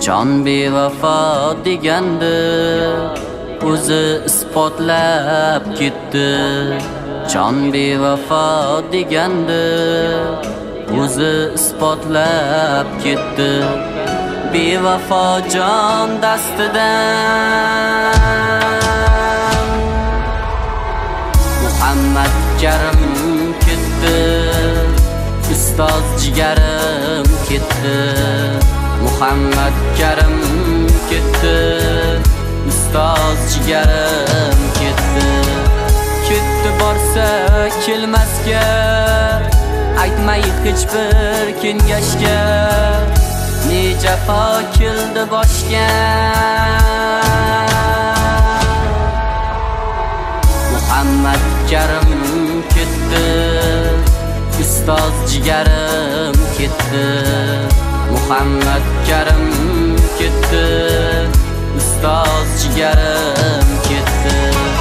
Jon bevafo degandi, o'zi isbotlab ketdi. Jon bevafo degandi, o'zi isbotlab ketdi. Bevafo jon dastidan Muhammad Karim ketdi, ustoz jigarim ketdi. Muhammad Karim ketdi, ustoz jigarim ketdi. Ketdi borsa kelmasga, aytmay hech bir kengashga. Ne jafo keldi boshga. Muhammad Karim ketdi, ustoz jigarim ketdi. Muhammad Karim ketdi, ustoz jigarim ketdi.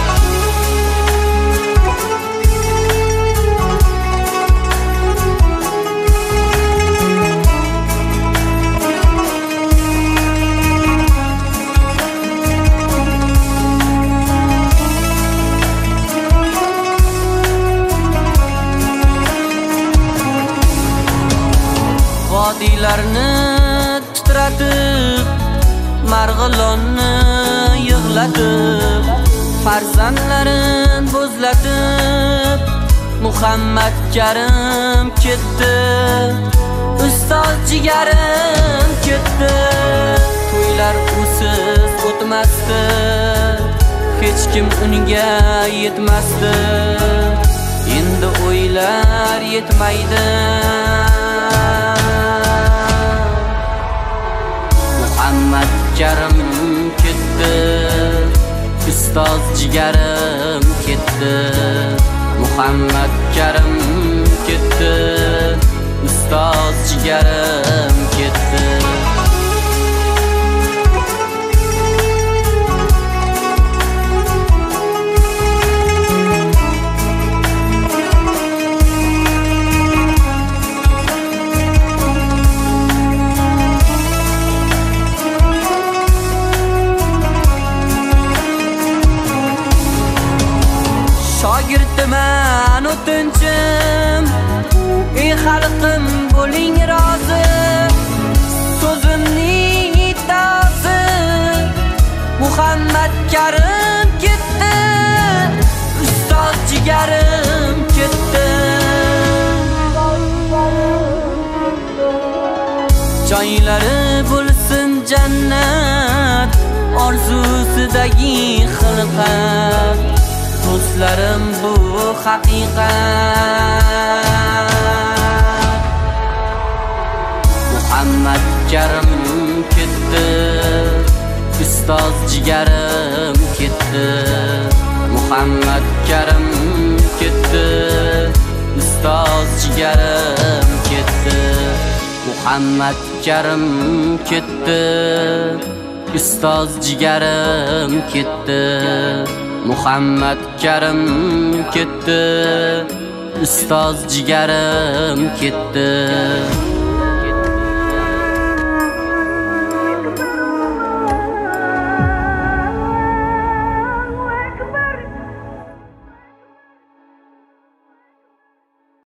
Vodiylarni titratib, marg'ilonni yig'latib, farzandlarin bo'zlatib, Muhammad Karim ketdi, ustoz jigarim ketdi. To'ylar usiz o'tmasdi, hech kim unga yetmasdi. Endi o'ylar yetmaydi. Muhammad Karim ketdi, ustoz jigarim ketdi. Muhammad Karim ketdi, ustoz jigarim ketdi. Shogirdiman o'tinchim, ey xalqim bo'ling rozi. So'zimning iddaosi, Muhammad Karim ketdi, ustoz jigarim ketdi. Joylari bo'lsin jannat, orzusidagi xilqat. Do'stlarim bu haqiqat. Muhammad Karim ketdi, ustoz jigarim ketdi. Muhammad Karim ketdi, ustoz jigarim ketdi. Muhammad Karim ketdi, ustoz jigarim ketdi. Muhammad Karim ketdi, ustoz jigarim ketdi.